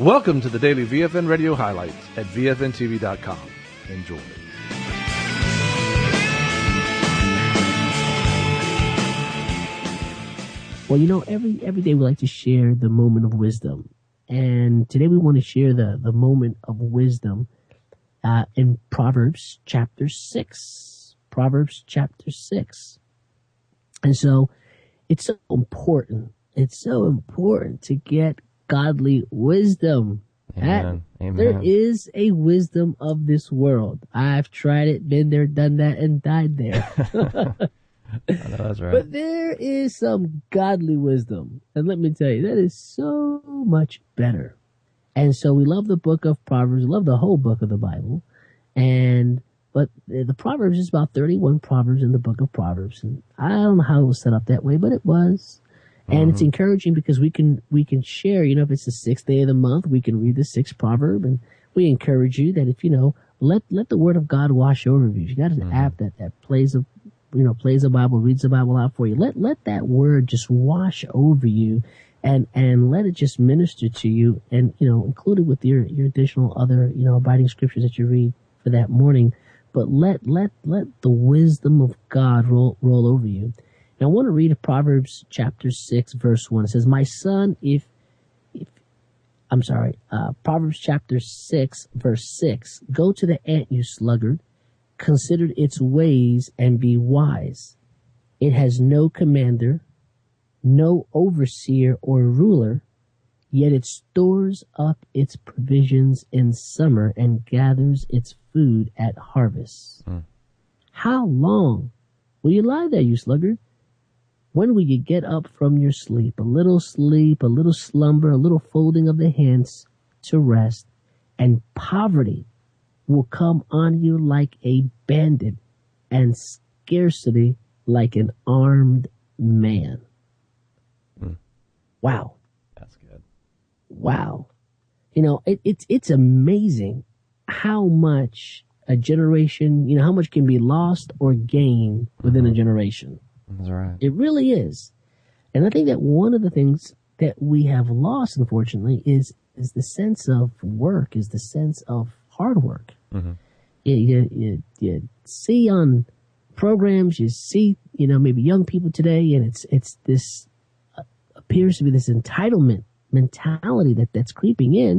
Welcome to the daily VFN radio highlights at VFNTV.com. Enjoy. Well, you know, every day we like to share the moment of wisdom. And today we want to share the moment of wisdom in Proverbs chapter 6. Proverbs chapter 6. And so it's so important. It's so important to get godly wisdom. Amen. Amen. There is a wisdom of this world. I've tried it, been there, done that, and died there. I know that's right. But there is some godly wisdom. And let me tell you, that is so much better. And so we love the book of Proverbs. We love the whole book of the Bible. But the Proverbs is about 31 Proverbs in the book of Proverbs. And I don't know how it was set up that way, but it was. And it's encouraging because we can share, you know, if it's the 6th day of the month, we can read the 6th proverb. And we encourage you that if, you know, let the word of God wash over you. If you got an app that plays the Bible, reads the Bible out for you. Let that word just wash over you and let it just minister to you, and, you know, included with your additional other, you know, abiding scriptures that you read for that morning. But let the wisdom of God roll over you. Now I want to read Proverbs chapter 6 verse 1. It says, "My son, Proverbs chapter 6 verse 6, go to the ant, you sluggard. Consider its ways and be wise. It has no commander, no overseer or ruler, yet it stores up its provisions in summer and gathers its food at harvest. How long will you lie there, you sluggard? When will you get up from your sleep? A little slumber, a little folding of the hands to rest, and poverty will come on you like a bandit, and scarcity like an armed man." Wow. That's good. Wow. You know, it's amazing how much a generation, you know, how much can be lost or gained within a generation. That's right. It really is. And I think that one of the things that we have lost, unfortunately, is the sense of work, is the sense of hard work. You see on programs, you see, you know, maybe young people today, and it's this appears to be this entitlement mentality that's creeping in,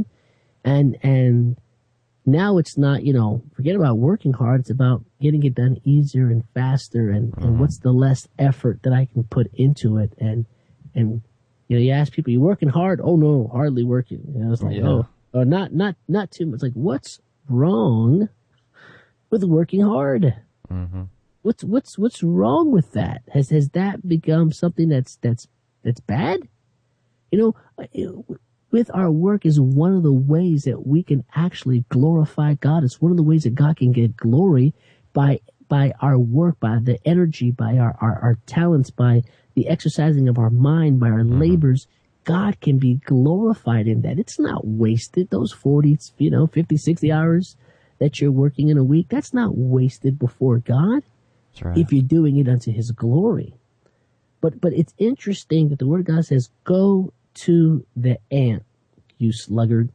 and now it's not, you know, forget about working hard. It's about getting it done easier and faster, and what's the less effort that I can put into it, and you know, you ask people, you working hard? Oh no, hardly working. You know, it's like, oh, not too much. It's like, what's wrong with working hard? What's wrong with that? Has that become something that's bad? You know, with our work is one of the ways that we can actually glorify God. It's one of the ways that God can get glory by our work, by the energy, by our talents, by the exercising of our mind, by our labors. God can be glorified in that. It's not wasted. Those 40, 50, 60 hours that you're working in a week, that's not wasted before God. That's right. If you're doing it unto his glory. But it's interesting that the word of God says, go to the ant, you sluggard.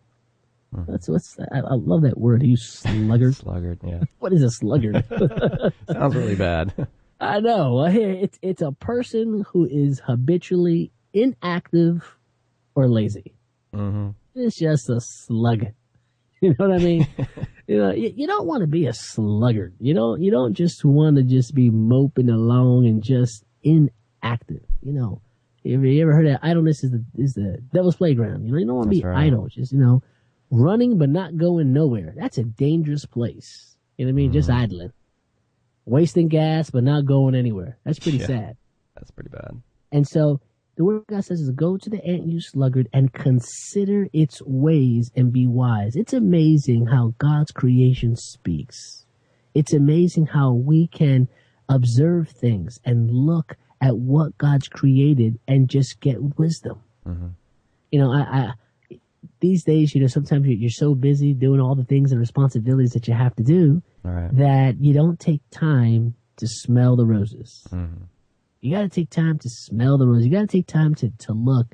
I love that word, you sluggard. Sluggard, yeah. What is a sluggard? Sounds really bad. I know. It's a person who is habitually inactive or lazy. It's just a slug. You know what I mean? You know, you don't want to be a sluggard. You don't just want to just be moping along and just inactive. You know, you ever heard that idleness is the devil's playground? You know, you don't want to be idle. Just, you know, running but not going nowhere. That's a dangerous place. You know what I mean? Just idling, wasting gas but not going anywhere. That's pretty sad. That's pretty bad. And so the word of God says is, go to the ant, you sluggard, and consider its ways and be wise. It's amazing how God's creation speaks. It's amazing how we can observe things and look at what God's created and just get wisdom. You know, I these days, you know, sometimes you're so busy doing all the things and responsibilities that you have to do that you don't take time to smell the roses. You got to take time to smell the roses. You got to take time to look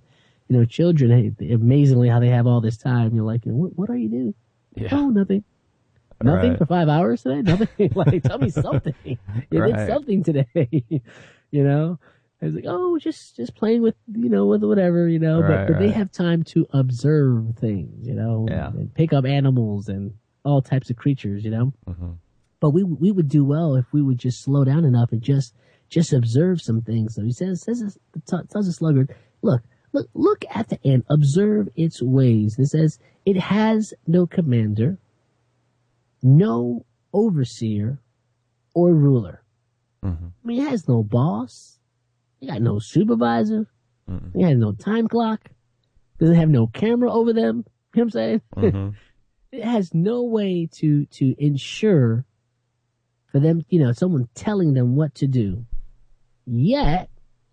children, amazingly how they have all this time. You're like, what are you doing? Yeah. Oh, nothing. Nothing Right. for 5 hours today? Nothing? Like, tell me something. You did Right. something today. I was like, oh, just playing with, with whatever, Right, but they right. have time to observe things, Yeah. and pick up animals and all types of creatures, Mm-hmm. But we would do well if we would just slow down enough and just observe some things. So he tells the sluggard, look at the ant, observe its ways. It says it has no commander, no overseer or ruler. Mm-hmm. I mean, it has no boss. It got no supervisor. Mm-mm. It has no time clock. Doesn't have no camera over them. You know what I'm saying? Mm-hmm. It has no way to ensure for them, someone telling them what to do. Yet,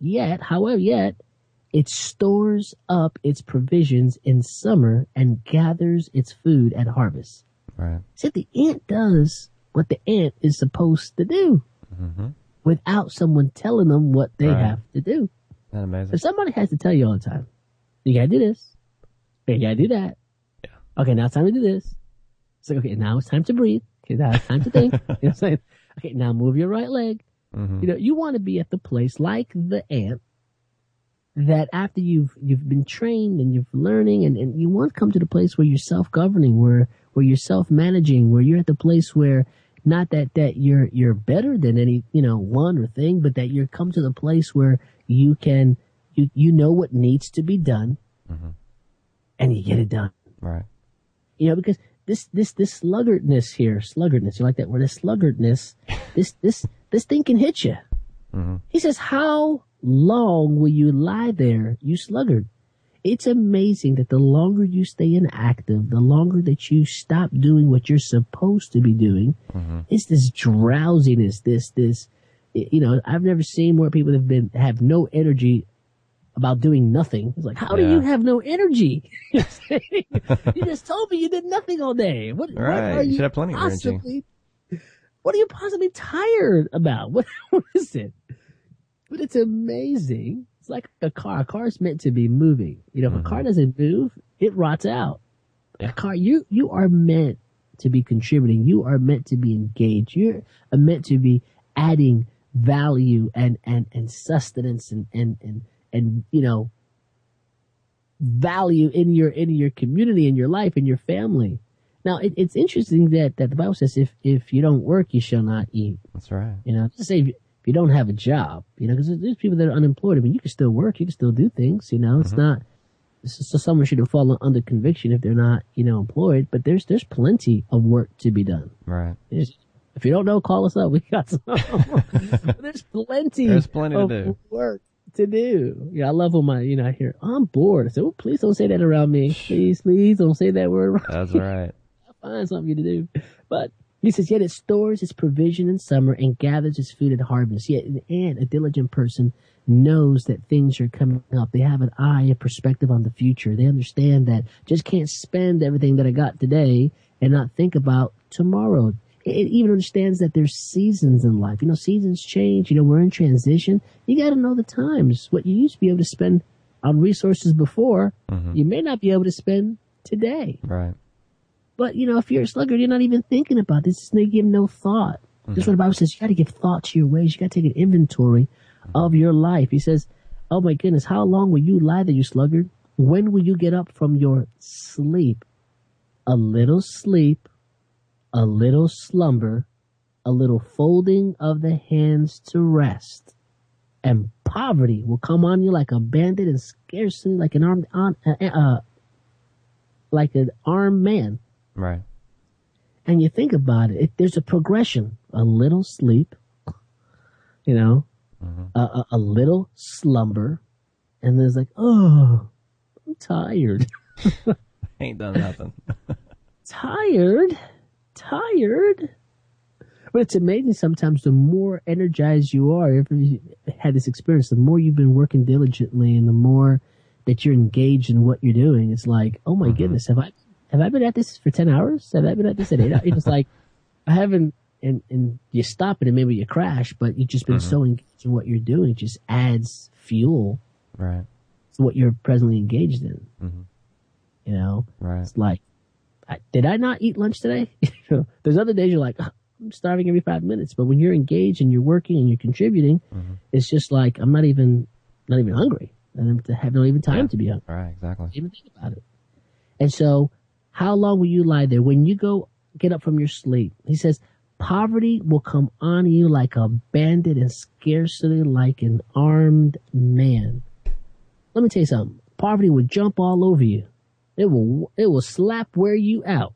it stores up its provisions in summer and gathers its food at harvest. Right. See, the ant does what the ant is supposed to do Mm-hmm. without someone telling them what they Right. have to do. Isn't that amazing? If somebody has to tell you all the time, you gotta do this, you gotta do that. Yeah. Okay, now it's time to do this. It's like, okay, now it's time to breathe. Okay, now it's time to think. You know what I'm saying? Okay, now move your right leg. Mm-hmm. You want to be at the place like the ant that after you've been trained and you're learning and you want to come to the place where you're self-governing, where you're self-managing, where you're at the place where not that you're better than any, one or thing, but that you're come to the place where you can, you know what needs to be done Mm-hmm. and you get it done. Right. Because this sluggardness, you like that word, this sluggardness, this thing can hit you. Mm-hmm. He says, how long will you lie there, you sluggard? It's amazing that the longer you stay inactive, the longer that you stop doing what you're supposed to be doing, Mm-hmm. it's this drowsiness, I've never seen more people have no energy about doing nothing. It's like, how do Yeah. you have no energy? You just told me you did nothing all day. What Right. are You you should have plenty of energy. possibly? What are you possibly tired about? What is it? But it's amazing. It's like a car. A car is meant to be moving. If a car doesn't move, it rots out. A car, you are meant to be contributing. You are meant to be engaged. You're meant to be adding value and sustenance and value in your community, in your life, in your family. Now, it's interesting that the Bible says if you don't work, you shall not eat. That's right. Just say if you don't have a job, because there's people that are unemployed. I mean, you can still work, you can still do things. It's not. So someone shouldn't fall under conviction if they're not, employed. But there's plenty of work to be done. Right. If you don't know, call us up. We got some. There's plenty. There's plenty to of do. work to do. I love when I hear I'm bored. I say, well, please don't say that around me. Please don't say that word around That's me. right. I'll find something to do. But he says, yet it stores its provision in summer and gathers its food at harvest. Yet an ant, a diligent person, knows that things are coming up. They have an eye, a perspective on the future. They understand that just can't spend everything that I got today and not think about tomorrow. It even understands that there's seasons in life. Seasons change. We're in transition. You got to know the times. What you used to be able to spend on resources before, you may not be able to spend today. Right. But, if you're a sluggard, you're not even thinking about this. They give no thought. This is what the Bible says. You got to give thought to your ways. You got to take an inventory of your life. He says, oh my goodness, how long will you lie there, you sluggard? When will you get up from your sleep? A little sleep, a little slumber, a little folding of the hands to rest. And poverty will come on you like a bandit and scarcely like an armed man. Right. And you think about it, there's a progression. A little sleep, a little slumber, and there's like, oh, I'm tired. Ain't done nothing. tired. But it's amazing sometimes the more energized you are, if you had this experience, the more you've been working diligently and the more that you're engaged in what you're doing, it's like, oh my goodness, have I been at this for 10 hours? Have I been at this at 8 hours? It's like, I haven't, and you stop it and maybe you crash, but you've just been so engaged in what you're doing. It just adds fuel Right. what you're presently engaged in. Mm-hmm. You know, Right. it's like, did I not eat lunch today? There's other days you're like, I'm starving every 5 minutes. But when you're engaged and you're working and you're contributing, it's just like, I'm not even hungry. And I have not even time to be hungry. Right, exactly. Even think about it. And so, how long will you lie there? When you get up from your sleep, he says, poverty will come on you like a bandit and scarcity like an armed man. Let me tell you something. Poverty will jump all over you. It will slap wear you out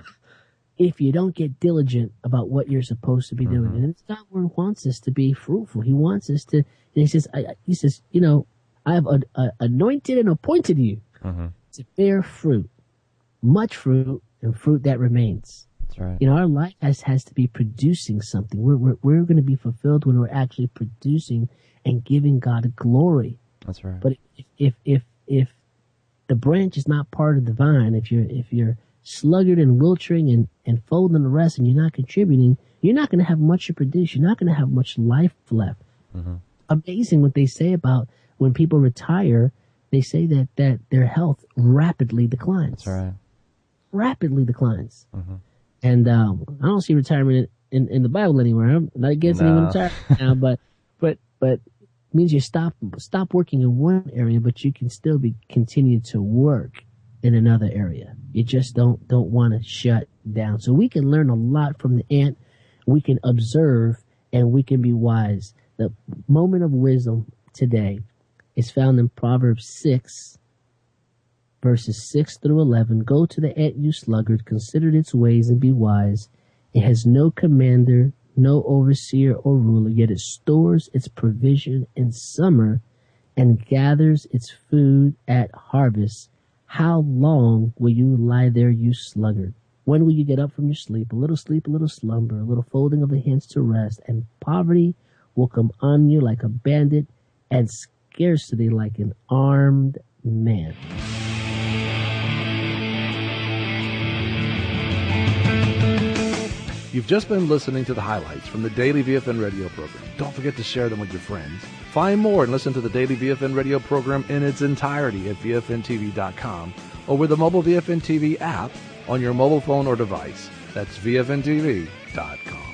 if you don't get diligent about what you're supposed to be doing. And God wants us to be fruitful. He wants us to, and he says, you know, I have anointed and appointed you to bear fruit, much fruit, and fruit that remains. That's right. You know, our life has to be producing something. We're going to be fulfilled when we're actually producing and giving God glory. That's right. But if the branch is not part of the vine, if you're sluggard and wilting and folding the rest and you're not contributing, you're not going to have much to produce. You're not going to have much life left. Amazing what they say about when people retire. They say that their health rapidly declines. That's right. Rapidly declines. And I don't see retirement in the Bible anywhere. I'm not against anyone retiring now, but it means you stop working in one area, but you can still continue to work in another area. You just don't want to shut down. So we can learn a lot from the ant. We can observe and we can be wise. The moment of wisdom today is found in Proverbs 6, verses 6 through 11. Go to the ant, you sluggard, consider its ways and be wise. It has no commander, no overseer or ruler, yet it stores its provision in summer and gathers its food at harvest. How long will you lie there, you sluggard? When will you get up from your sleep? A little slumber, a little folding of the hands to rest, and poverty will come on you like a bandit and scarcity like an armed man. You've just been listening to the highlights from the Daily VFN radio program. Don't forget to share them with your friends. Find more and listen to the Daily VFN radio program in its entirety at VFNTV.com or with the mobile VFN TV app on your mobile phone or device. That's VFNTV.com.